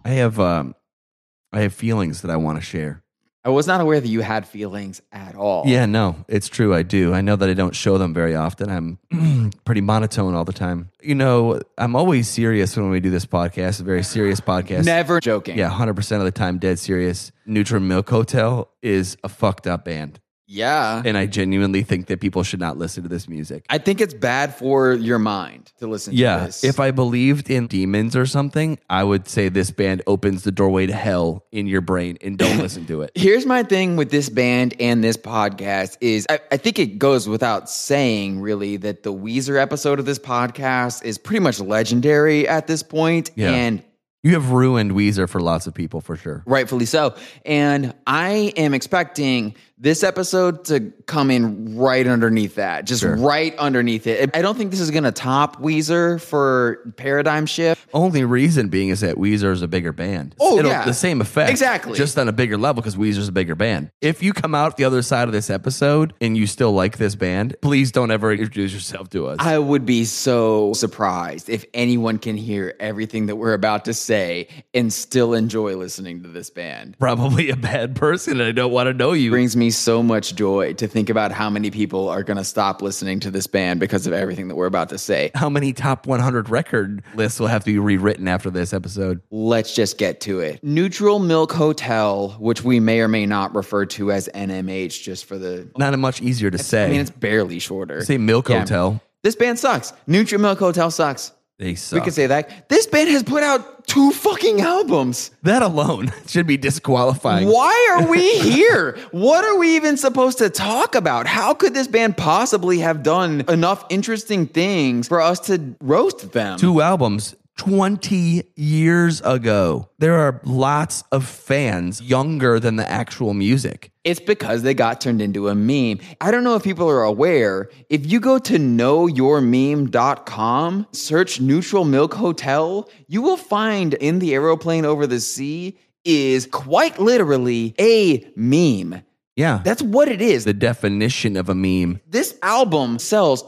I have feelings that I want to share. I was not aware that you had feelings at all. Yeah, no, it's true. I do. I know that I don't show them very often. I'm pretty monotone all the time. You know, I'm always serious when we do this podcast. It's a very serious podcast. Never joking. Yeah, 100% of the time, dead serious. Neutral Milk Hotel is a fucked up band. Yeah. And I genuinely think that people should not listen to this music. I think it's bad for your mind to listen to this. If I believed in demons or something, I would say this band opens the doorway to hell in your brain and don't listen to it. Here's my thing with this band and this podcast is I think it goes without saying, really, that the Weezer episode of this podcast is pretty much legendary at this point. Yeah. And you have ruined Weezer for lots of people, for sure. rightfully so. And I am expecting this episode to come in right underneath that, just right underneath it. I don't think this is going to top Weezer for Paradigm Shift. Only reason being is that Weezer is a bigger band. Yeah. The same effect. Exactly. Just on a bigger level because Weezer's a bigger band. If you come out the other side of this episode and you still like this band, please don't ever introduce yourself to us. I would be so surprised if anyone can hear everything that we're about to say and still enjoy listening to this band. Probably a bad person and I don't want to know you. Brings me so much joy to think about how many people are going to stop listening to this band because of everything that we're about to say. How many top 100 record lists will have to be rewritten after this episode? Let's just get to it. Neutral Milk Hotel, which we may or may not refer to as NMH just for the... Not much easier to say. I mean, it's barely shorter. Say Milk Hotel. This band sucks. Neutral Milk Hotel sucks. They suck. We can say that. This band has put out 2 fucking albums. That alone should be disqualifying. Why are we here? What are we even supposed to talk about? How could this band possibly have done enough interesting things for us to roast them? 2 albums 20 years ago. There are lots of fans younger than the actual music. It's because they got turned into a meme. I don't know if people are aware. If you go to knowyourmeme.com, search Neutral Milk Hotel, you will find In the Aeroplane Over the Sea is quite literally a meme. Yeah. That's what it is. The definition of a meme. This album sells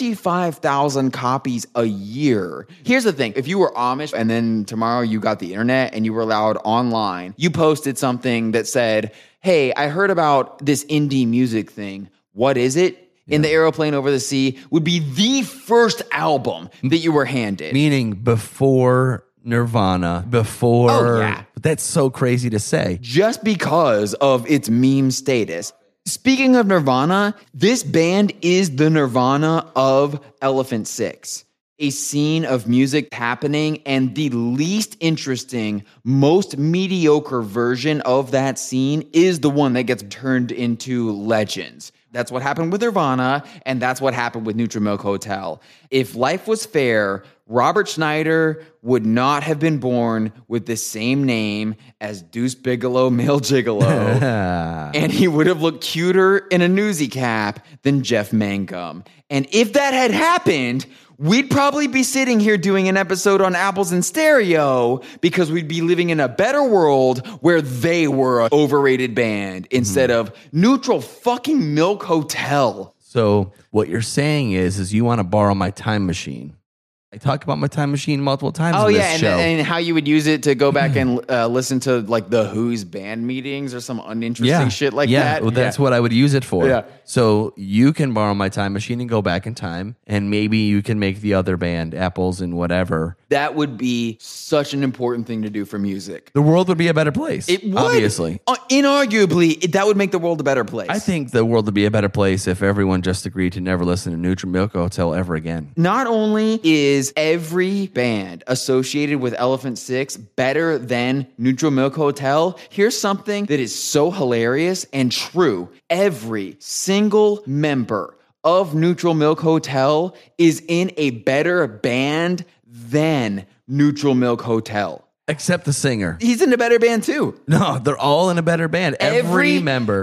25,000 copies a year. Here's the thing. If you were Amish and then tomorrow you got the internet and you were allowed online, you posted something that said, hey, I heard about this indie music thing. What is it? Yeah. In the Aeroplane Over the Sea would be the first album that you were handed. Meaning before Nirvana, before... Oh, yeah. But that's so crazy to say. Just because of its meme status. Speaking of Nirvana, this band is the Nirvana of Elephant Six. A scene of music happening, and the least interesting, most mediocre version of that scene is the one that gets turned into legends. That's what happened with Nirvana, and that's what happened with Neutral Milk Hotel. If life was fair, Robert Schneider would not have been born with the same name as Deuce Bigalow, Male Gigolo, and he would have looked cuter in a newsy cap than Jeff Mangum. And if that had happened, we'd probably be sitting here doing an episode on Apples in Stereo because we'd be living in a better world where they were an overrated band instead of Neutral fucking Milk Hotel. So what you're saying is you want to borrow my time machine. I talk about my time machine multiple times in this show. And how you would use it to go back and listen to like the Who's band meetings or some uninteresting shit like that. Well, that's what I would use it for. Yeah. So you can borrow my time machine and go back in time, and maybe you can make the other band, Apples and whatever. That would be such an important thing to do for music. The world would be a better place. It would. Obviously. Inarguably, that would make the world a better place. I think the world would be a better place if everyone just agreed to never listen to Neutral Milk Hotel ever again. Not only is every band associated with Elephant Six better than Neutral Milk Hotel, here's something that is so hilarious and true. Every single member of Neutral Milk Hotel is in a better band than Neutral Milk Hotel. Except the singer. He's in a better band too. No, they're all in a better band. Every member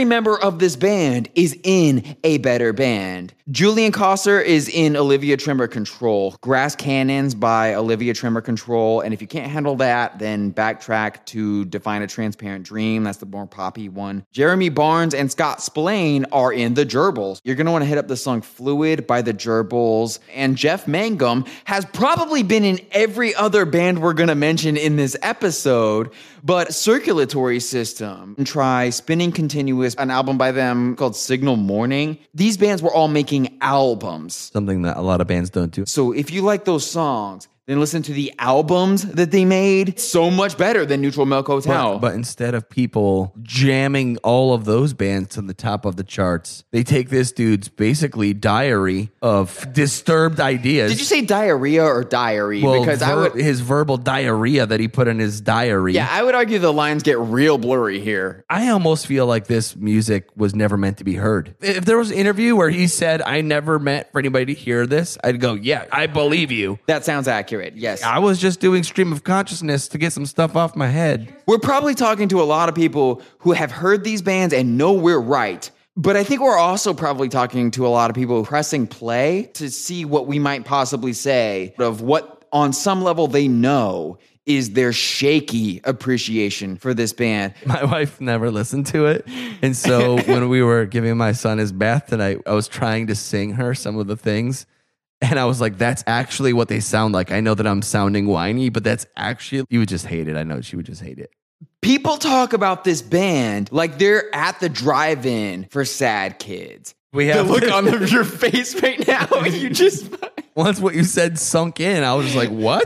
of this band is in a better band. Julian Cosser is in Olivia Tremor Control. Grass Cannons by Olivia Tremor Control. And if you can't handle that, then backtrack to Define a Transparent Dream. That's the more poppy one. Jeremy Barnes and Scott Spillane are in the Gerbils. You're going to want to hit up the song Fluid by the Gerbils. And Jeff Mangum has probably been in every other band we're going to mention mentioned in this episode, but Circulatory System, try Spinning Continuous, an album by them called Signal Morning. These bands were all making albums. Something that a lot of bands don't do. So if you like those songs, then listen to the albums that they made. So much better than Neutral Milk Hotel. But instead of people jamming all of those bands to the top of the charts, they take this dude's basically diary of disturbed ideas. Did you say diarrhea or diary? Well, Because his verbal diarrhea that he put in his diary. Yeah, I would argue the lines get real blurry here. I almost feel like this music was never meant to be heard. If there was an interview where he said, I never meant for anybody to hear this, I'd go, yeah, I believe you. That sounds accurate. Yes. I was just doing stream of consciousness to get some stuff off my head. We're probably talking to a lot of people who have heard these bands and know we're right. But I think we're also probably talking to a lot of people pressing play to see what we might possibly say of what on some level they know is their shaky appreciation for this band. My wife never listened to it. And so when we were giving my son his bath tonight, I was trying to sing her some of the things. And I was like, that's actually what they sound like. I know that I'm sounding whiny, but that's actually, you would just hate it. I know she would just hate it. People talk about this band like they're at the drive-in for sad kids. We have the look on your face right now. You just... Once what you said sunk in, I was just like, what?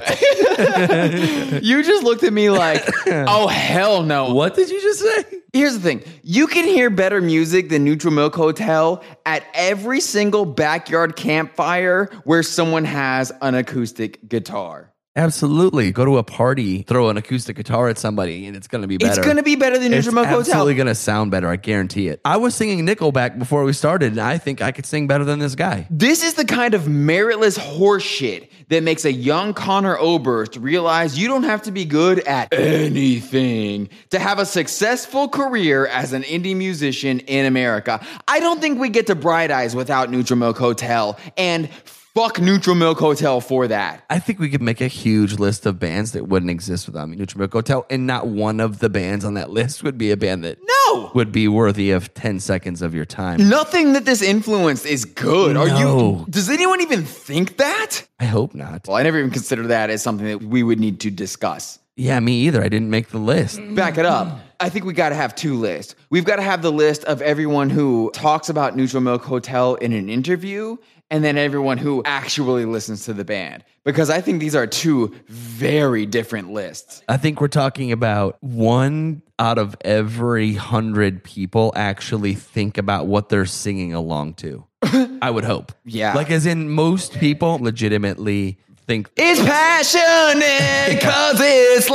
You just looked at me like, oh, hell no. What did you just say? Here's the thing. You can hear better music than Neutral Milk Hotel at every single backyard campfire where someone has an acoustic guitar. Absolutely. Go to a party, throw an acoustic guitar at somebody, and it's going to be better. It's going to be better than Neutral Milk Hotel. It's absolutely going to sound better. I guarantee it. I was singing Nickelback before we started, and I think I could sing better than this guy. This is the kind of meritless horseshit that makes a young Connor Oberst realize you don't have to be good at anything to have a successful career as an indie musician in America. I don't think we get to Bright Eyes without Neutral Milk Hotel, and fuck Neutral Milk Hotel for that. I think we could make a huge list of bands that wouldn't exist without Neutral Milk Hotel, and not one of the bands on that list would be a band that would be worthy of 10 seconds of your time. Nothing that this influenced is good. Does anyone even think that? I hope not. Well, I never even considered that as something that we would need to discuss. Yeah, me either. I didn't make the list. Back it up. I think we got to have two lists. We've got to have the list of everyone who talks about Neutral Milk Hotel in an interview, and then everyone who actually listens to the band. Because I think these are two very different lists. I think we're talking about 1 out of every 100 people actually think about what they're singing along to. I would hope. Yeah. Like, as in, most people legitimately think it's passionate because it's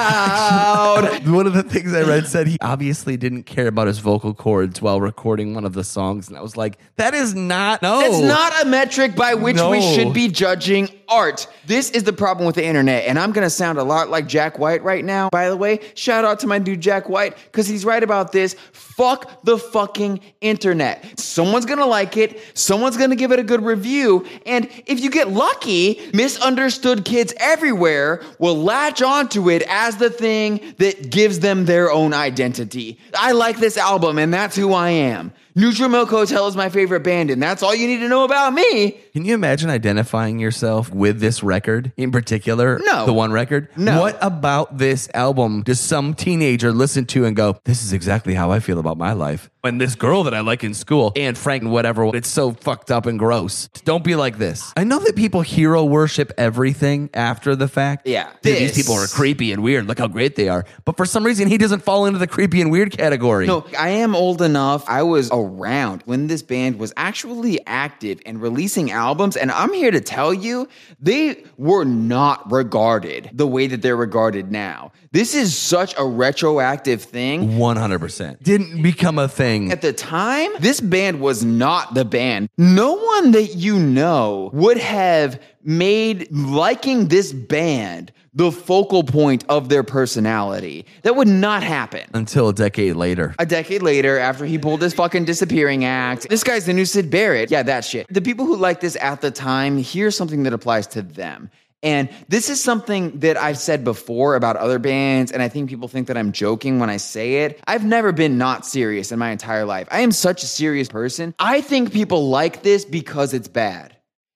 loud. One of the things I read said he obviously didn't care about his vocal cords while recording one of the songs, and I was like, that is not It's not a metric by which we should be judging art. This is the problem with the internet, and I'm gonna sound a lot like Jack White right now. By the way, shout out to my dude Jack White, because he's right about this. Fuck the fucking internet. Someone's gonna like it, someone's gonna give it a good review, and if you get lucky, misunderstood kids everywhere will latch onto it as the thing that gives them their own identity. I like this album, and that's who I am. Neutral Milk Hotel is my favorite band, and that's all you need to know about me. Can you imagine identifying yourself with this record in particular? No. The one record? No. What about this album does some teenager listen to and go, this is exactly how I feel about my life? And this girl that I like in school, Anne Frank, whatever, it's so fucked up and gross. Don't be like this. I know that people hero worship everything after the fact. Yeah. Dude, these people are creepy and weird. Look how great they are. But for some reason, he doesn't fall into the creepy and weird category. No, I am old enough. I was around when this band was actually active and releasing albums. And I'm here to tell you, they were not regarded the way that they're regarded now. This is such a retroactive thing. 100%. Didn't become a thing. At the time, this band was not the band. No one that you know would have made liking this band the focal point of their personality. That would not happen. Until a decade later. A decade later, after he pulled his fucking disappearing act. This guy's the new Sid Barrett. Yeah, that shit. The people who like this at the time, here's something that applies to them. And this is something that I've said before about other bands, and I think people think that I'm joking when I say it. I've never been not serious in my entire life. I am such a serious person. I think people like this because it's bad.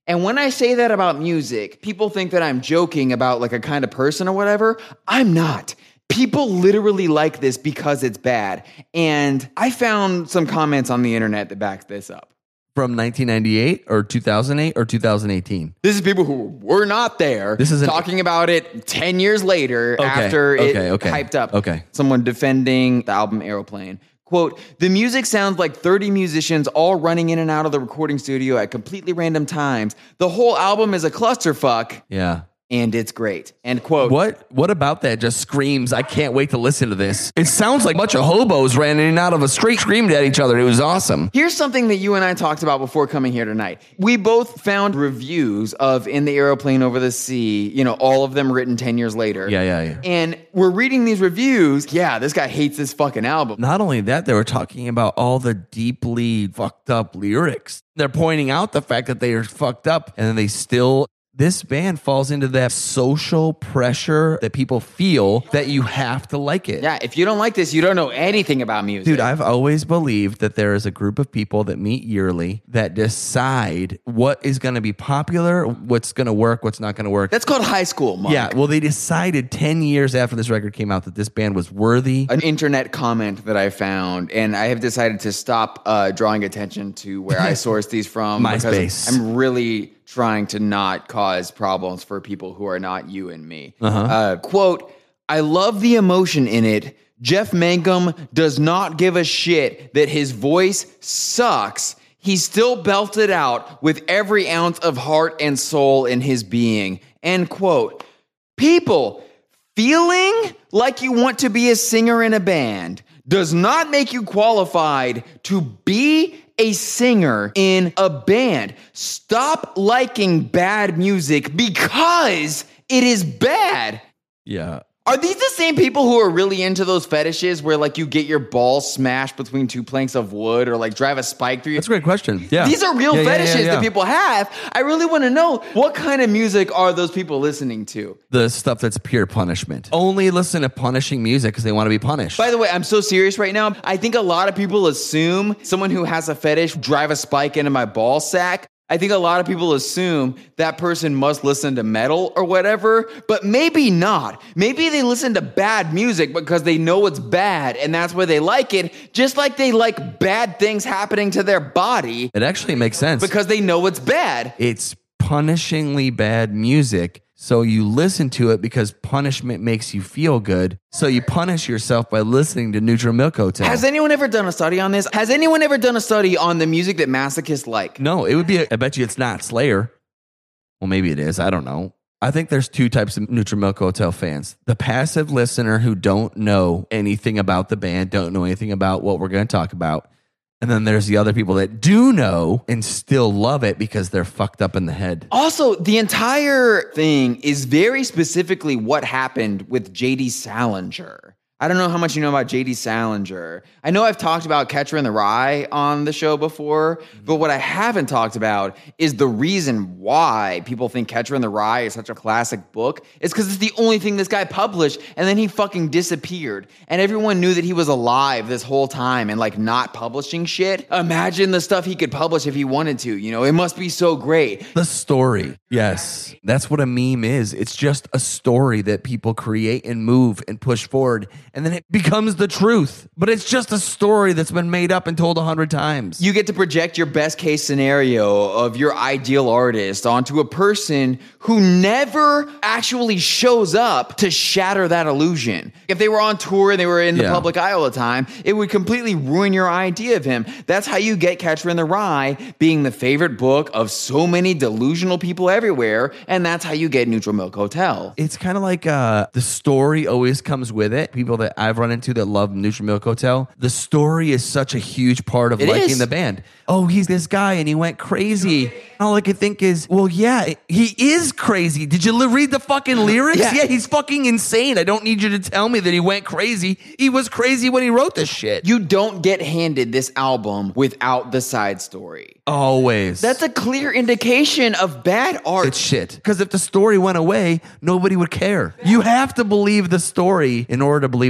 And when I say that about music, people think that I'm joking about like a kind of person or whatever. I'm not. People literally like this because it's bad. And I found some comments on the internet that backs this up. From 1998 or 2008 or 2018? This is people who were not there. This is talking about it 10 years later after it hyped up. Okay. Someone defending the album Aeroplane. Quote, the music sounds like 30 musicians all running in and out of the recording studio at completely random times. The whole album is a clusterfuck. Yeah. And it's great. End quote. What about that just screams, I can't wait to listen to this? It sounds like a bunch of hobos ran in and out of a street, screamed at each other. It was awesome. Here's something that you and I talked about before coming here tonight. We both found reviews of In the Aeroplane Over the Sea, you know, all of them written 10 years later. Yeah. And we're reading these reviews. Yeah, this guy hates this fucking album. Not only that, they were talking about all the deeply fucked up lyrics. They're pointing out the fact that they are fucked up, and then they still... This band falls into that social pressure that people feel that you have to like it. Yeah, if you don't like this, you don't know anything about music. Dude, I've always believed that there is a group of people that meet yearly that decide what is going to be popular, what's going to work, what's not going to work. That's called high school, Mark. Yeah, well, they decided 10 years after this record came out that this band was worthy. An internet comment that I found, and I have decided to stop drawing attention to where I source these from. MySpace. Because I'm really trying to not cause problems for people who are not you and me. Quote, I love the emotion in it. Jeff Mangum does not give a shit that his voice sucks. He still belted out with every ounce of heart and soul in his being. End quote. People, feeling like you want to be a singer in a band does not make you qualified to be a singer in a band. Stop liking bad music because it is bad. Yeah. Are these the same people who are really into those fetishes where like you get your balls smashed between two planks of wood or like drive a spike through you? That's a great question. Yeah. These are real fetishes that people have. I really want to know, what kind of music are those people listening to? The stuff that's pure punishment. Only listen to punishing music because they want to be punished. By the way, I'm so serious right now. I think a lot of people assume someone who has a fetish drive a spike into my ball sack. I think a lot of people assume that person must listen to metal or whatever, but maybe not. Maybe they listen to bad music because they know it's bad and that's why they like it, just like they like bad things happening to their body. It actually makes sense. Because they know it's bad. It's punishingly bad music. So you listen to it because punishment makes you feel good. So you punish yourself by listening to Neutral Milk Hotel. Has anyone ever done a study on this? Has anyone ever done a study on the music that masochists like? No, it would be, I bet you it's not Slayer. Well, maybe it is. I don't know. I think there's two types of Neutral Milk Hotel fans. The passive listener who don't know anything about the band, don't know anything about what we're going to talk about. And then there's the other people that do know and still love it because they're fucked up in the head. Also, the entire thing is very specifically what happened with J.D. Salinger. I don't know how much you know about J.D. Salinger. I know I've talked about Catcher in the Rye on the show before, but what I haven't talked about is the reason why people think Catcher in the Rye is such a classic book. It's because it's the only thing this guy published, and then he fucking disappeared. And everyone knew that he was alive this whole time and like not publishing shit. Imagine the stuff he could publish if he wanted to, you know? It must be so great. The story. Yes. That's what a meme is. It's just a story that people create and move and push forward. And then it becomes the truth. But it's just a story that's been made up and told 100 times. You get to project your best case scenario of your ideal artist onto a person who never actually shows up to shatter that illusion. If they were on tour and they were in the public eye all the time, it would completely ruin your idea of him. That's how you get Catcher in the Rye being the favorite book of so many delusional people everywhere. And that's how you get Neutral Milk Hotel. It's kind of like the story always comes with it. People that I've run into that love Neutral Milk Hotel, the story is such a huge part of liking the band. Oh, he's this guy and he went crazy. All I could think is, well, yeah, he is crazy. Did you read the fucking lyrics? Yeah, he's fucking insane. I don't need you to tell me that he went crazy. He was crazy when he wrote this shit. You don't get handed this album without the side story. Always. That's a clear indication of bad art. It's shit. Because if the story went away, nobody would care. You have to believe the story in order to believe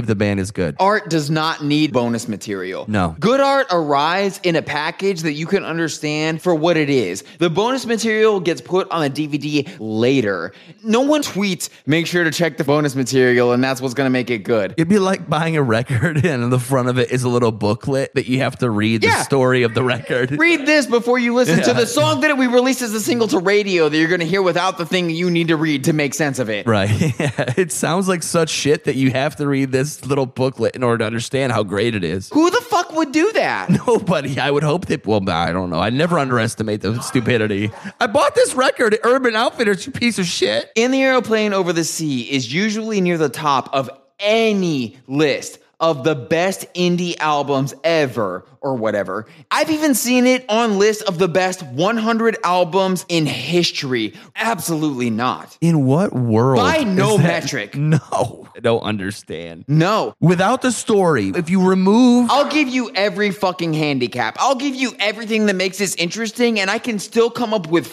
believe the band is good. Art does not need bonus material. No. Good art arrives in a package that you can understand for what it is. The bonus material gets put on a DVD later. No one tweets, make sure to check the bonus material, and that's what's going to make it good. It'd be like buying a record and on the front of it is a little booklet that you have to read the story of the record. Read this before you listen to the song that we released as a single to radio that you're going to hear without the thing you need to read to make sense of it. Right. It sounds like such shit that you have to read this little booklet in order to understand how great it is. Who the fuck would do that? Nobody. I would hope that, well, I don't know. I never underestimate the stupidity. I bought this record at Urban Outfitters, you piece of shit. In the Aeroplane Over the Sea is usually near the top of any list of the best indie albums ever or whatever. I've even seen it on lists of the best 100 albums in history. Absolutely not. In what world? By no metric. No, I don't understand. No. Without the story, if you remove... I'll give you every fucking handicap. I'll give you everything that makes this interesting, and I can still come up with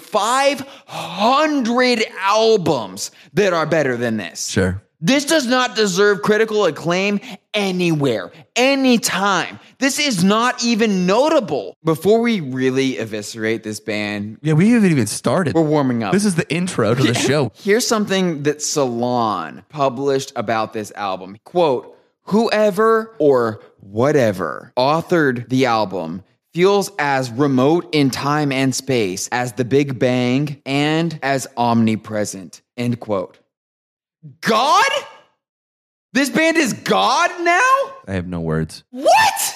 500 albums that are better than this. Sure. This does not deserve critical acclaim anywhere, anytime. This is not even notable. Before we really eviscerate this band, Yeah, we haven't even started. we're warming up. This is the intro to the show. Here's something that Salon published about this album. Quote, whoever or whatever authored the album feels as remote in time and space as the Big Bang and as omnipresent. End quote. God? This band is God now? I have no words. What?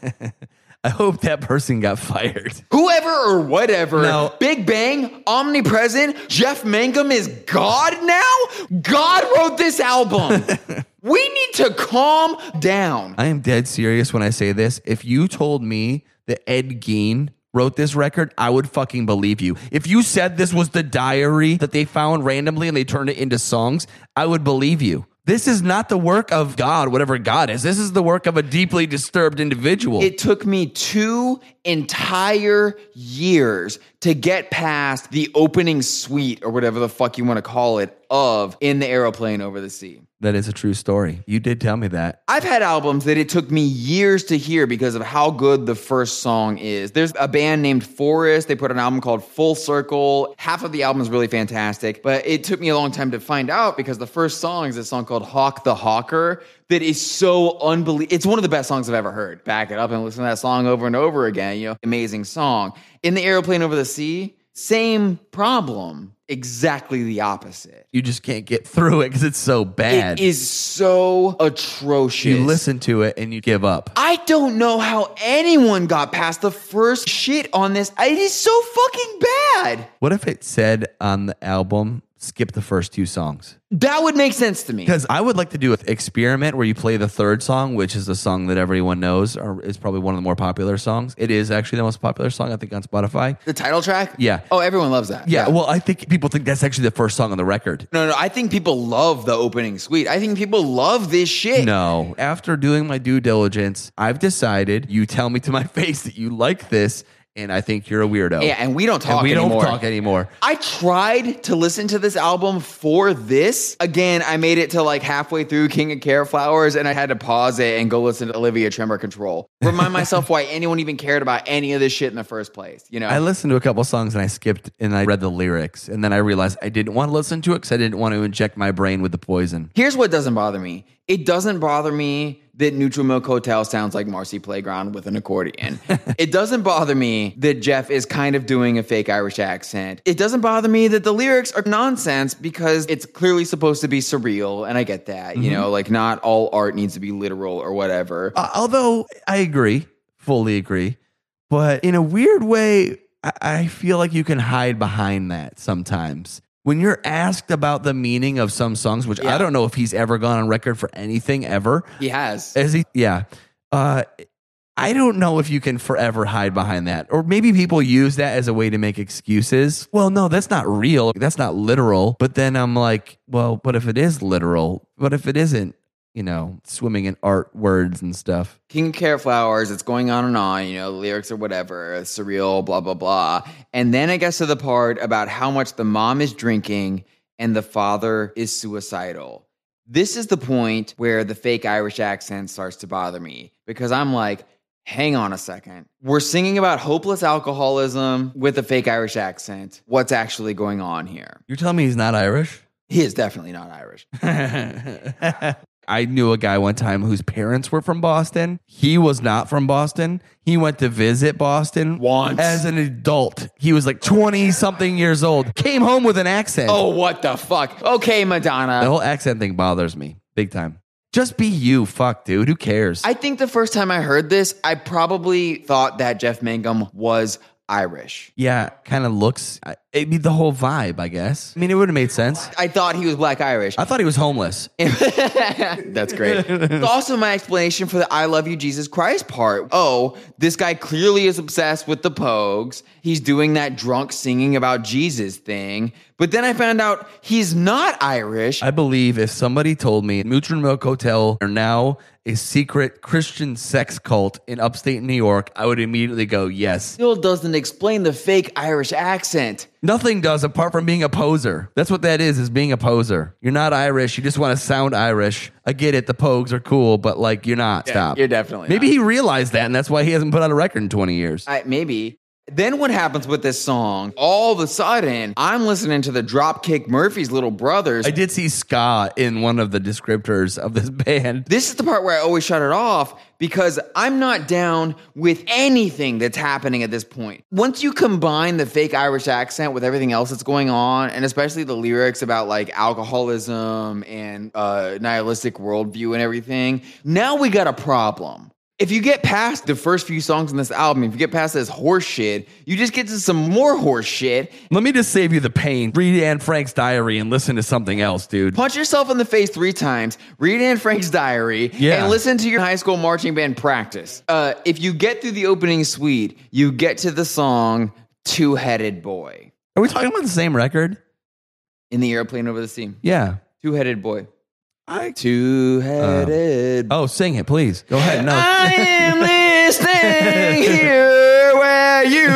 I hope that person got fired. Whoever or whatever. No. Big Bang, omnipresent, Jeff Mangum is God now? God wrote this album. We need to calm down. I am dead serious when I say this. If you told me that Ed Gein wrote this record, I would fucking believe you. If you said this was the diary that they found randomly and they turned it into songs, I would believe you. This is not the work of God, whatever God is. This is the work of a deeply disturbed individual. It took me 2 entire years to get past the opening suite or whatever the fuck you want to call it of In the Aeroplane Over the Sea. That is a true story. You did tell me that. I've had albums that it took me years to hear because of how good the first song is. There's a band named Forest. They put an album called Full Circle. Half of the album is really fantastic, but it took me a long time to find out because the first song is a song called Hawk the Hawker that is so unbelievable. It's one of the best songs I've ever heard. Back it up and listen to that song over and over again. You know, amazing song. In the Aeroplane Over the Sea, same problem. Exactly the opposite. You just can't get through it because it's so bad. It is so atrocious. You listen to it and you give up. I don't know how anyone got past the first shit on this. It is so fucking bad. What if it said on the album, skip the first 2 songs? That would make sense to me. Because I would like to do an experiment where you play the third song, which is the song that everyone knows, or is probably one of the more popular songs. It is actually the most popular song, I think, on Spotify. The title track? Yeah. Oh, everyone loves that. Yeah, well, I think people think that's actually the first song on the record. No, I think people love the opening suite. I think people love this shit. No. After doing my due diligence, I've decided, you tell me to my face that you like this, and I think you're a weirdo. Yeah, and we don't talk and we anymore. don't talk anymore. I tried to listen to this album for this. Again, I made it to like halfway through King of Care Flowers, and I had to pause it and go listen to Olivia Tremor Control. Remind myself why anyone even cared about any of this shit in the first place. You know, I listened to a couple songs and I skipped and I read the lyrics, and then I realized I didn't want to listen to it because I didn't want to inject my brain with the poison. Here's what doesn't bother me. It doesn't bother me that Neutral Milk Hotel sounds like Marcy Playground with an accordion. It doesn't bother me that Jeff is kind of doing a fake Irish accent. It doesn't bother me that the lyrics are nonsense because it's clearly supposed to be surreal, and I get that. You know, like not all art needs to be literal or whatever. Although I agree, fully agree, but in a weird way, I feel like you can hide behind that sometimes. When you're asked about the meaning of some songs, which I don't know if he's ever gone on record for anything ever. He has. Is he? Yeah. I don't know if you can forever hide behind that. Or maybe people use that as a way to make excuses. Well, no, that's not real. That's not literal. But then I'm like, well, what if it is literal? What if it isn't? You know, swimming in art words and stuff. King of Care Flowers, it's going on and on, you know, lyrics or whatever, surreal, blah, blah, blah. And then it gets to the part about how much the mom is drinking and the father is suicidal. This is the point where the fake Irish accent starts to bother me because I'm like, hang on a second. We're singing about hopeless alcoholism with a fake Irish accent. What's actually going on here? You're telling me he's not Irish? He is definitely not Irish. I knew a guy one time whose parents were from Boston. He was not from Boston. He went to visit Boston Once. as an adult. He was like 20-something years old. Came home with an accent. Oh, what the fuck? Okay, Madonna. The whole accent thing bothers me big time. Just be you. Fuck, dude. Who cares? I think the first time I heard this, I probably thought that Jeff Mangum was Irish. Yeah, kind of looks. It'd be the whole vibe, I guess. I mean, it would have made sense. I thought he was Black Irish. I thought he was homeless. That's great. It's also my explanation for the I love you, Jesus Christ part. Oh, this guy clearly is obsessed with the Pogues. He's doing that drunk singing about Jesus thing. But then I found out he's not Irish. I believe if somebody told me Moocher Milk Hotel are now a secret Christian sex cult in upstate New York, I would immediately go, yes. Still doesn't explain the fake Irish accent. Nothing does apart from being a poser. That's what that is being a poser. You're not Irish. You just want to sound Irish. I get it. The Pogues are cool, but like you're not. Yeah, Stop. you're definitely Maybe not. he realized that, and that's why he hasn't put out a record in 20 years. Maybe. Then what happens with this song? All of a sudden, I'm listening to the Dropkick Murphys' little brothers. I did see ska in one of the descriptors of this band. This is the part where I always shut it off because I'm not down with anything that's happening at this point. Once you combine the fake Irish accent with everything else that's going on, and especially the lyrics about like alcoholism and nihilistic worldview and everything, now we got a problem. If you get past the first few songs in this album, if you get past this horse shit, you just get to some more horse shit. Let me just save you the pain. Read Anne Frank's diary and listen to something else, dude. Punch yourself in the face 3 times, read Anne Frank's diary, and listen to your high school marching band practice. If you get through the opening suite, you get to the song Two-Headed Boy. Are we talking about the same record? In the Airplane Over the Sea. Yeah. Two-Headed Boy. Two-headed. Oh, sing it, please. Go ahead. No. I am listening here where you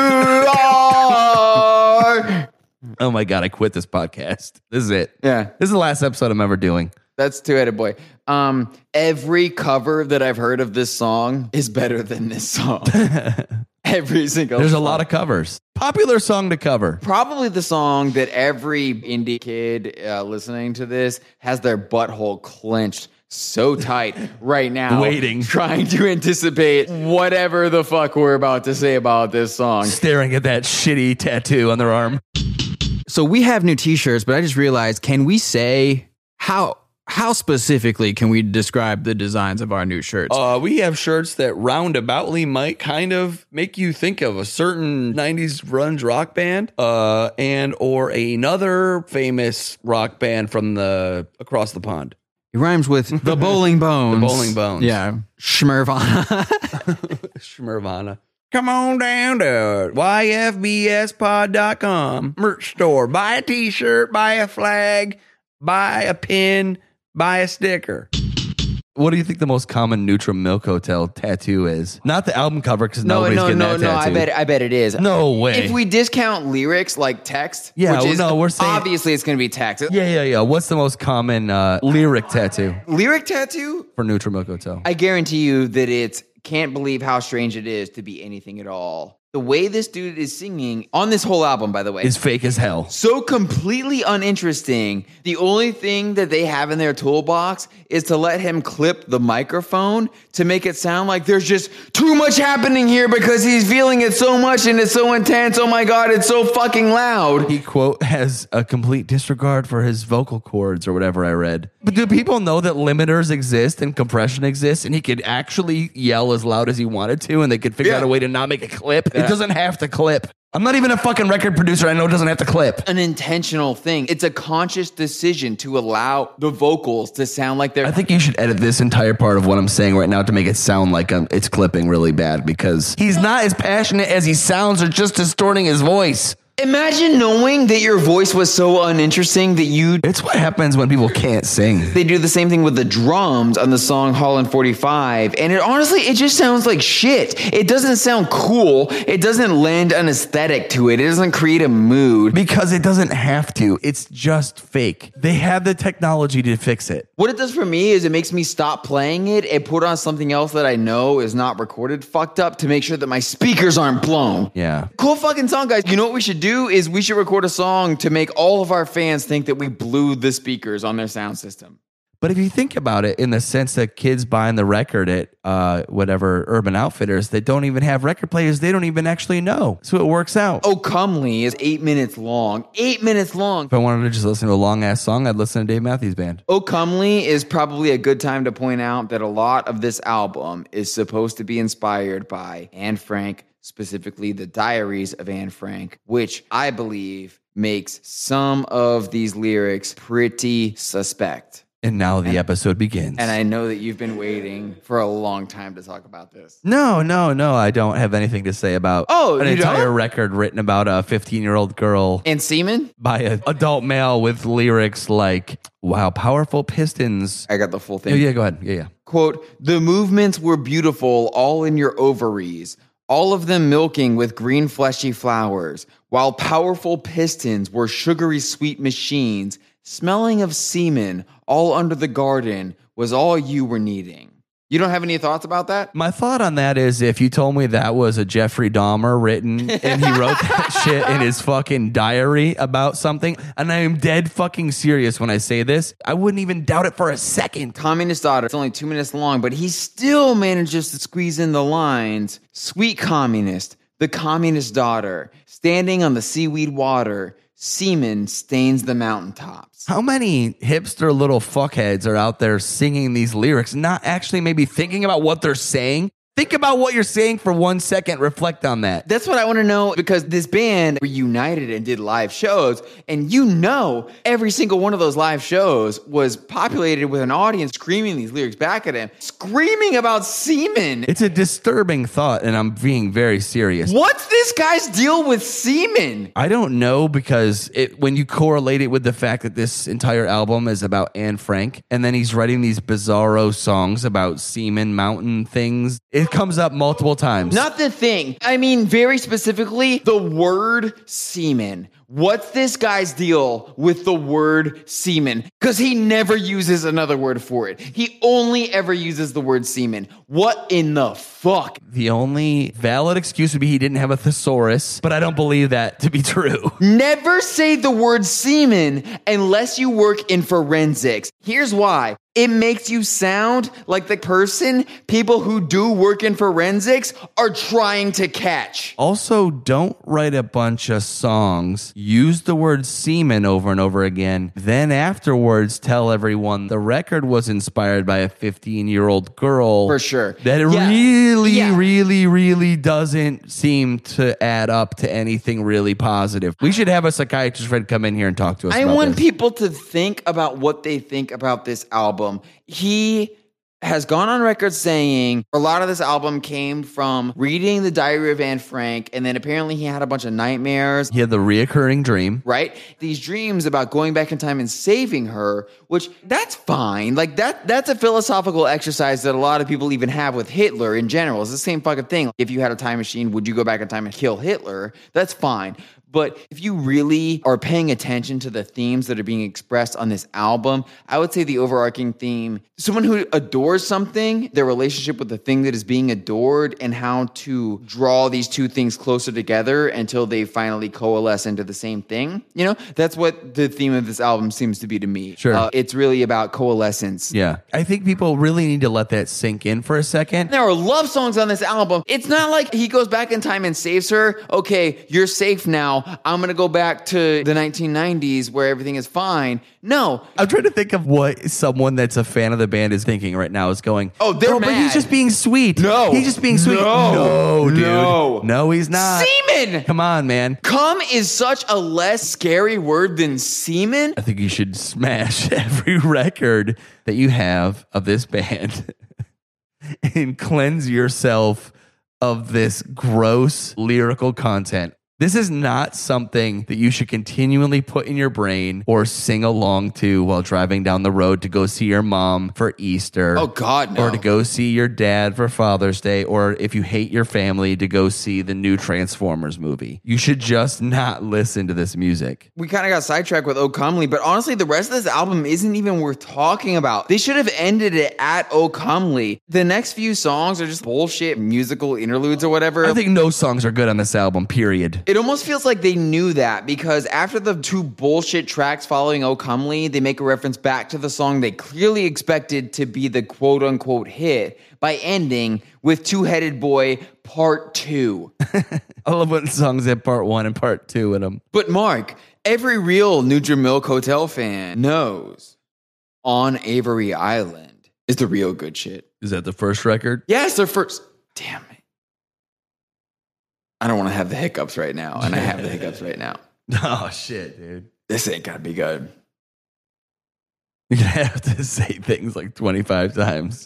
are. Oh my God, I quit this podcast. This is it. Yeah. This is the last episode I'm ever doing. That's Two-Headed Boy. Every cover that I've heard of this song is better than this song. Every single There's song. a lot of covers. Popular song to cover. Probably the song that every indie kid listening to this has their butthole clenched so tight right now. Waiting. Trying to anticipate whatever the fuck we're about to say about this song. Staring at that shitty tattoo on their arm. So we have new t-shirts, but I just realized, can we say how specifically can we describe the designs of our new shirts? We have shirts that roundaboutly might kind of make you think of a certain 90s grunge rock band and or another famous rock band from the across the pond. It rhymes with the Bowling Bones. The Bowling Bones. Yeah. Schmervana. Schmervana. Come on down to yfbspod.com merch store. Buy a t-shirt, buy a flag, buy a pin, buy a sticker. What do you think the most common Nutra Milk Hotel tattoo is? Not the album cover, because nobody's getting that tattoo. I bet it is. No way. If we discount lyrics like text, Yeah, which is, no, we're saying- obviously it's going to be text. Yeah. What's the most common lyric tattoo Lyric tattoo? for Nutra Milk Hotel? I guarantee you that it's can't believe how strange it is to be anything at all. The way this dude is singing on this whole album, by the way, Is fake as hell. so completely uninteresting. The only thing that they have in their toolbox is to let him clip the microphone to make it sound like there's just too much happening here because he's feeling it so much and it's so intense. Oh my God, it's so fucking loud. He, quote, has a complete disregard for his vocal cords or whatever I read. But do people know that limiters exist and compression exists and he could actually yell as loud as he wanted to and they could figure out a way to not make a clip? It doesn't have to clip. I'm not even a fucking record producer. I know it doesn't have to clip. An intentional thing. It's a conscious decision to allow the vocals to sound like they're... I think you should edit this entire part of what I'm saying right now to make it sound like it's clipping really bad because he's not as passionate as he sounds or just distorting his voice. Imagine knowing that your voice was so uninteresting that It's what happens when people can't sing. they do the same thing with the drums on the song Holland 45. And it just sounds like shit. It doesn't sound cool. It doesn't lend an aesthetic to it. It doesn't create a mood. Because it doesn't have to. It's just fake. They have the technology to fix it. What it does for me is it makes me stop playing it and put on something else that I know is not recorded fucked up to make sure that my speakers aren't blown. Yeah. Cool fucking song, guys. You know what we should do is we should record a song to make all of our fans think that we blew the speakers on their sound system. But if you think about it in the sense that kids buying the record at whatever Urban Outfitters that don't even have record players, they don't even actually know. So it works out. Oh, Comely is 8 minutes long. 8 minutes long. If I wanted to just listen to a long-ass song, I'd listen to Dave Matthews Band. Oh, Comely is probably a good time to point out that a lot of this album is supposed to be inspired by Anne Frank, specifically the Diaries of Anne Frank, which I believe makes some of these lyrics pretty suspect. And now the episode begins. And I know that you've been waiting for a long time to talk about this. No. I don't have anything to say about an you entire don't? record written about a 15-year-old girl And Seaman? by an adult male with lyrics like, wow, powerful pistons. I got the full Oh, thing. yeah, go ahead. Yeah. Quote, the movements were beautiful all in your ovaries, all of them milking with green fleshy flowers, while powerful pistons were sugary sweet machines, smelling of semen all under the garden was all you were needing. You don't have any thoughts about that? My thought on that is if you told me that was a Jeffrey Dahmer written and he wrote that shit in his fucking diary about something, and I am dead fucking serious when I say this, I wouldn't even doubt it for a second. Communist Daughter, it's only 2 minutes long, but he still manages to squeeze in the lines. Sweet communist, the communist daughter, standing on the seaweed water, semen stains the mountaintops. How many hipster little fuckheads are out there singing these lyrics, not actually maybe thinking about what they're saying? Think about what you're saying for 1 second. Reflect on that. That's what I want to know, because this band reunited and did live shows, and every single one of those live shows was populated with an audience screaming these lyrics back at him, screaming about semen. It's a disturbing thought, and I'm being very serious. What's this guy's deal with semen? I don't know, because when you correlate it with the fact that this entire album is about Anne Frank, and then he's writing these bizarro songs about semen mountain things, it comes up multiple times. Not the thing. I mean, very specifically, the word semen. What's this guy's deal with the word semen? Because he never uses another word for it. He only ever uses the word semen. What in the fuck? The only valid excuse would be he didn't have a thesaurus, but I don't believe that to be true. Never say the word semen unless you work in forensics. Here's why. It makes you sound like the person people who do work in forensics are trying to catch. Also, don't write a bunch of songs, use the word semen over and over again, then afterwards tell everyone the record was inspired by a 15-year-old girl. For sure. That really doesn't seem to add up to anything really positive. We should have a psychiatrist friend come in here and talk to us I about want this. people to think about what they think about this album. He has gone on record saying a lot of this album came from reading the Diary of Anne Frank, and then apparently he had a bunch of nightmares. He had the reoccurring dream. Right? These dreams about going back in time and saving her, which that's fine. Like that's a philosophical exercise that a lot of people even have with Hitler in general. It's the same fucking thing. If you had a time machine, would you go back in time and kill Hitler? That's fine. But if you really are paying attention to the themes that are being expressed on this album, I would say the overarching theme, someone who adores something, their relationship with the thing that is being adored, and how to draw these two things closer together until they finally coalesce into the same thing. You know, that's what the theme of this album seems to be to me. Sure. It's really about coalescence. Yeah. I think people really need to let that sink in for a second. There are love songs on this album. It's not like he goes back in time and saves her. Okay, you're safe now. I'm going to go back to the 1990s where everything is fine. No. I'm trying to think of what someone that's a fan of the band is thinking right now, is going, Oh, they're but he's mad. just being sweet. No. He's just being sweet. No. dude. No. No, he's not. Semen! Come on, man. Cum is such a less scary word than semen. I think you should smash every record that you have of this band and cleanse yourself of this gross lyrical content. This is not something that you should continually put in your brain or sing along to while driving down the road to go see your mom for Easter. Oh, God, no. Or to go see your dad for Father's Day. Or if you hate your family, to go see the new Transformers movie. You should just not listen to this music. We kind of got sidetracked with O Comely, but honestly, the rest of this album isn't even worth talking about. They should have ended it at O Comely. The next few songs are just bullshit musical interludes or whatever. I think no songs are good on this album, period. It almost feels like they knew that because after the 2 bullshit tracks following O Comely, they make a reference back to the song they clearly expected to be the quote-unquote hit by ending with Two-Headed Boy Part 2. I love when songs have part 1 and part 2 in them. But Mark, every real Nutri-Milk Hotel fan knows On Avery Island is the real good shit. Is that the first record? Yes, their first. Damn it. I don't want to have the hiccups right now, and I have the hiccups right now. Oh, shit, dude. This ain't gonna be good. You're going to have to say things like 25 times.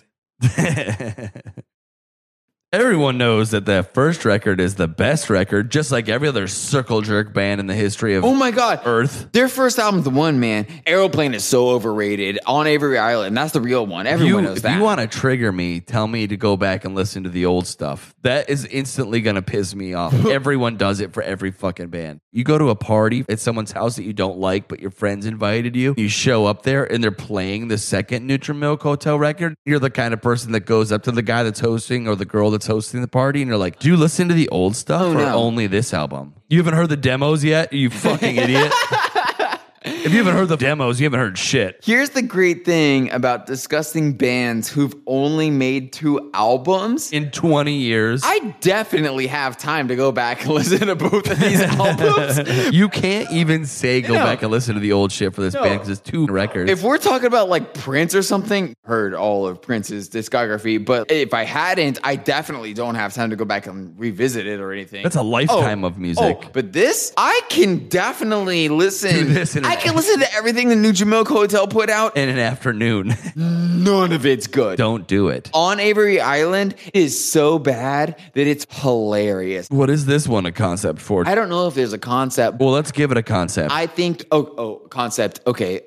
Everyone knows that the first record is the best record, just like every other circle jerk band in the history of Oh my God. Earth. Their first album's the one, man. Aeroplane is so overrated. On Avery Island, that's the real one. Everyone knows that. If you want to trigger me, tell me to go back and listen to the old stuff. That is instantly going to piss me off. Everyone does it for every fucking band. You go to a party at someone's house that you don't like, but your friends invited you. You show up there and they're playing the second Nutri-Milk Hotel record. You're the kind of person that goes up to the guy that's hosting or the girl that's hosting the party and you're like, do you listen to the old stuff or only this album? You haven't heard the demos yet, you fucking idiot? If you haven't heard the demos, you haven't heard shit. Here's the great thing about discussing bands who've only made 2 albums. In 20 years. I definitely have time to go back and listen to both of these albums. You can't even say go back and listen to the old shit for this band because it's 2 records. If we're talking about like Prince or something, heard all of Prince's discography, but if I hadn't, I definitely don't have time to go back and revisit it or anything. That's a lifetime of music. Oh, but this, I can definitely listen. Do this I can listen to everything the Nutri-Milk Hotel put out. In an afternoon. None of it's good. Don't do it. On Avery Island is so bad that it's hilarious. What is this one a concept for? I don't know if there's a concept. Well, let's give it a concept. I think, concept. Okay.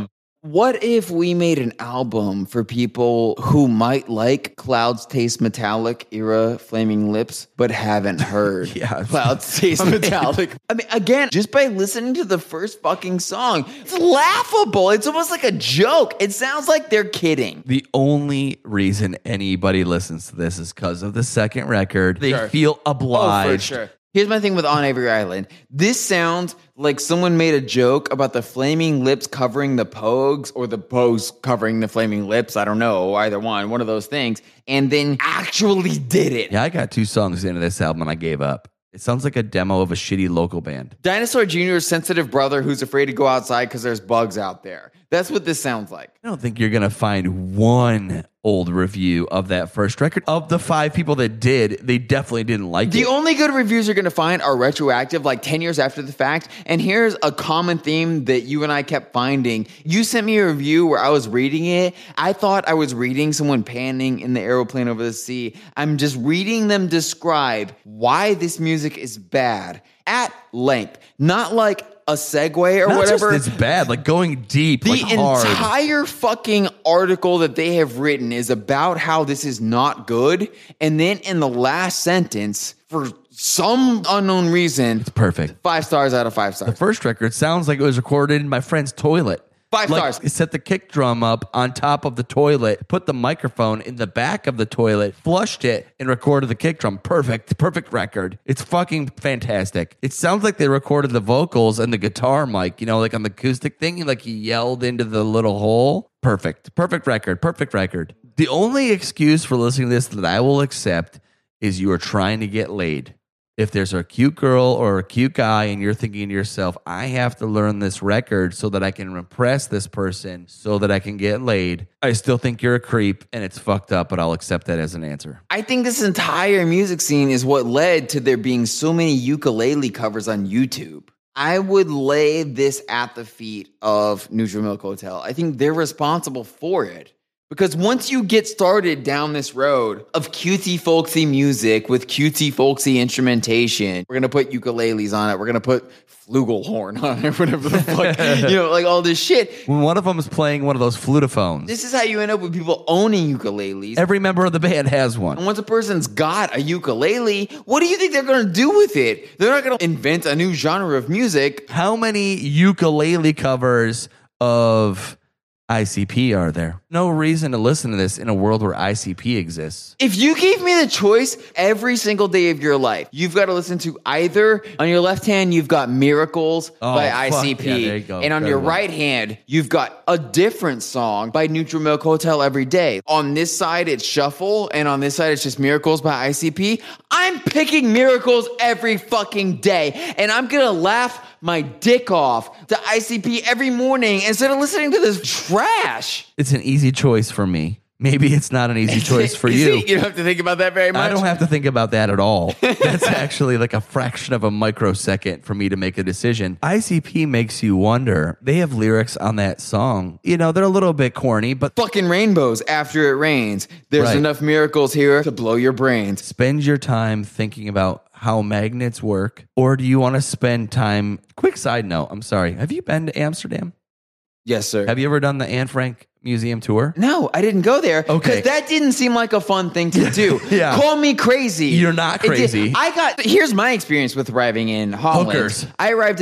What if we made an album for people who might like Clouds Taste Metallic era Flaming Lips, but haven't heard Clouds Taste Metallic? I mean, again, just by listening to the first fucking song, it's laughable. It's almost like a joke. It sounds like they're kidding. The only reason anybody listens to this is because of the second record. They feel obliged. Oh, for sure. Here's my thing with On Avery Island. This sounds like someone made a joke about the Flaming Lips covering the Pogues or the Pogues covering the Flaming Lips. I don't know, either one of those things. And then actually did it. Yeah, I got 2 songs into this album and I gave up. It sounds like a demo of a shitty local band. Dinosaur Jr.'s sensitive brother who's afraid to go outside because there's bugs out there. That's what this sounds like. I don't think you're going to find one old review of that first record. Of the 5 people that did, they definitely didn't like it. The only good reviews you're going to find are retroactive, like 10 years after the fact. And here's a common theme that you and I kept finding. You sent me a review where I was reading it. I thought I was reading someone panning in the aeroplane over the sea. I'm just reading them describe why this music is bad at length. Not like a segue or Not whatever. Just it's bad, like going deep, The like hard. entire fucking article that they have written is about how this is not good. And then in the last sentence, for some unknown reason, It's perfect. 5 stars out of 5 stars. The first record sounds like it was recorded in my friend's toilet. 5 stars. It set the kick drum up on top of the toilet, put the microphone in the back of the toilet, flushed it, and recorded the kick drum. Perfect record. It's fucking fantastic. It sounds like they recorded the vocals and the guitar mic, like on the acoustic thing, like he yelled into the little hole. Perfect record. The only excuse for listening to this that I will accept is you are trying to get laid. If there's a cute girl or a cute guy and you're thinking to yourself, I have to learn this record so that I can impress this person so that I can get laid, I still think you're a creep and it's fucked up, but I'll accept that as an answer. I think this entire music scene is what led to there being so many ukulele covers on YouTube. I would lay this at the feet of Nutri-Milk Hotel. I think they're responsible for it. Because once you get started down this road of cutesy folksy music with cutesy folksy instrumentation, we're going to put ukuleles on it. We're going to put flugelhorn on it, whatever the fuck, like all this shit. When one of them is playing one of those flutophones, This is how you end up with people owning ukuleles. every member of the band has And one. once a person's got a ukulele, what do you think they're going to do with it? They're not going to invent a new genre of music. How many ukulele covers of ICP are there? No reason to listen to this in a world where ICP exists. If you gave me the choice every single day of your life, you've got to listen to either on your left hand, you've got Miracles by fuck. ICP. Yeah, there you go. And on Good your one. right hand, you've got a different song by Neutral Milk Hotel every day. On this side, it's Shuffle. And on this side, it's just Miracles by ICP. I'm picking Miracles every fucking day. And I'm going to laugh my dick off to ICP every morning instead of listening to this trash. It's an easy choice for me. Maybe it's not an easy choice for you. You don't have to think about that very much. I don't have to think about that at all. That's actually like a fraction of a microsecond for me to make a decision. ICP makes you wonder. They have lyrics on that song. They're a little bit corny, but Fucking rainbows after it rains. There's Right. enough miracles here to blow your brains. spend your time thinking about how magnets work. Or do you want to spend time? Quick side note. I'm sorry. Have you been to Amsterdam? Yes, sir. Have you ever done the Anne Frank Museum tour? No, I didn't go there. Okay. Because that didn't seem like a fun thing to do. Yeah. Call me crazy. You're not It did- crazy. Here's my experience with arriving in Holland. Hookers. I arrived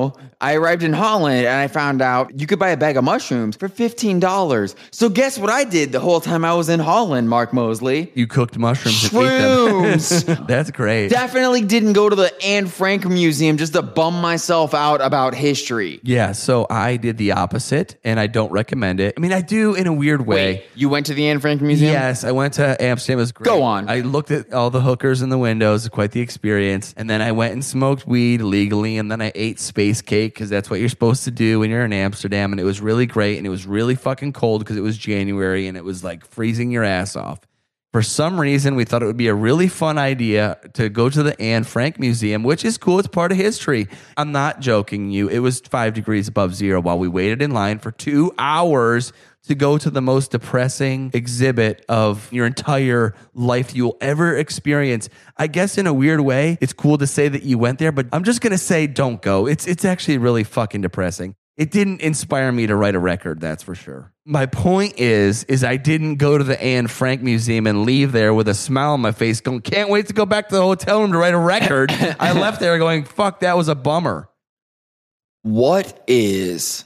in Holland and I found out you could buy a bag of mushrooms for $15. So guess what I did the whole time I was in Holland, Mark Mosley? You cooked mushrooms and ate Shrooms. them. That's great. Definitely didn't go to the Anne Frank Museum just to bum myself out about history. Yeah, so I did the opposite, and I don't recommend it. I mean, I do in a weird way. Wait, you went to the Anne Frank Museum? Yes, I went to Amsterdam. It was great. Go on. I looked at all the hookers in the windows. Quite the experience. And then I went and smoked weed legally, and then I ate space cake because that's what you're supposed to do when you're in Amsterdam. And it was really great, and it was really fucking cold because it was January, and it was like freezing your ass off. For some reason, we thought it would be a really fun idea to go to the Anne Frank Museum, which is cool. It's part of history. I'm not joking you. It was 5 degrees above zero while we waited in line for 2 hours to go to the most depressing exhibit of your entire life you'll ever experience. I guess in a weird way, it's cool to say that you went there, but I'm just going to say don't go. It's actually really fucking depressing. It didn't inspire me to write a record, that's for sure. My point is I didn't go to the Anne Frank Museum and leave there with a smile on my face going, can't wait to go back to the hotel room to write a record. I left there going, fuck, that was a bummer. What is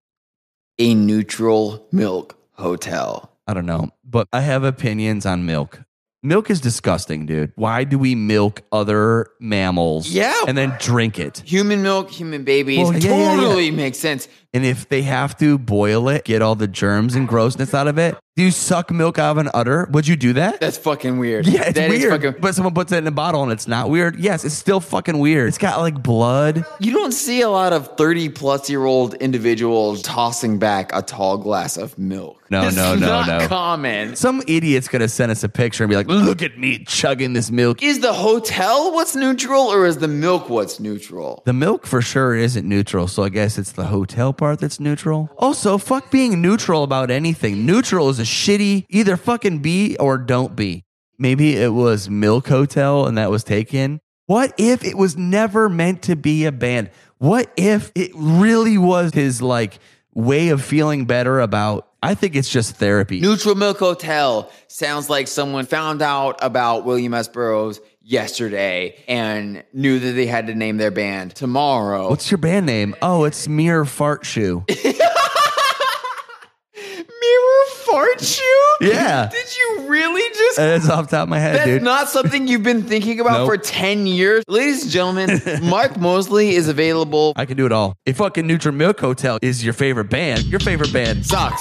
a neutral milk hotel? I don't know, but I have opinions on milk. Milk is disgusting, dude. Why do we milk other mammals and then drink it? Human milk, human babies. Well, yeah. Totally makes sense. And if they have to boil it, get all the germs and grossness out of it, do you suck milk out of an udder? Would you do that? That's fucking weird. Yeah, it's That is weird. fucking- But someone puts it in a bottle and it's not weird. Yes, it's still fucking weird. It's got like blood. You don't see a lot of 30-plus-year-old individuals tossing back a tall glass of milk. No, It's no, no, not no. common. Some idiot's gonna send us a picture and be like, look at me chugging this milk. Is the hotel what's neutral or is the milk what's neutral? The milk for sure isn't neutral, so I guess it's the hotel part that's neutral. Also, fuck being neutral about anything. Neutral is a shitty either fucking be or don't be. Maybe it was Milk Hotel and that was taken. What if it was never meant to be a band? What if it really was his like way of feeling better about, I think it's just therapy. Neutral Milk Hotel sounds like someone found out about William S. Burroughs yesterday and knew that they had to name their band tomorrow. What's your band name? Oh, it's Mirror Fart Shoe. Mirror Fart Shoe? Yeah. Did you really just... It's off the top of my head, That's dude. not something you've been thinking about Nope. for 10 years. Ladies and gentlemen, Mark Mosley is available. I can do it all. If fucking Neutral Milk Hotel is your favorite band Sucks.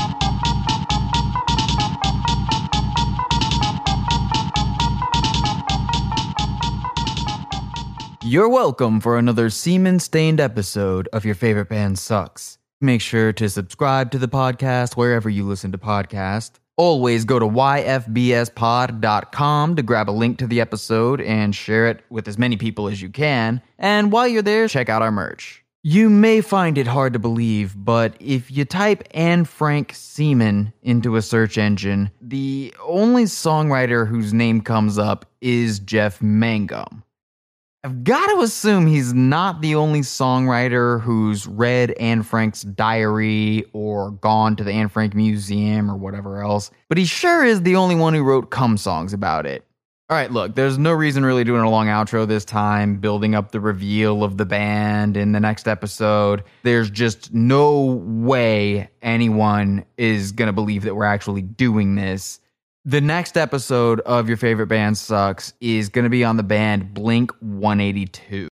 You're welcome for another semen-stained episode of Your Favorite Band Sucks. Make sure to subscribe to the podcast wherever you listen to podcasts. Always go to yfbspod.com to grab a link to the episode and share it with as many people as you can. And while you're there, check out our merch. You may find it hard to believe, but if you type Anne Frank Seaman into a search engine, the only songwriter whose name comes up is Jeff Mangum. I've got to assume he's not the only songwriter who's read Anne Frank's diary or gone to the Anne Frank Museum or whatever else, but he sure is the only one who wrote cum songs about it. All right, look, there's no reason really doing a long outro this time, building up the reveal of the band in the next episode. There's just no way anyone is going to believe that we're actually doing this. The next episode of Your Favorite Band Sucks is going to be on the band Blink-182.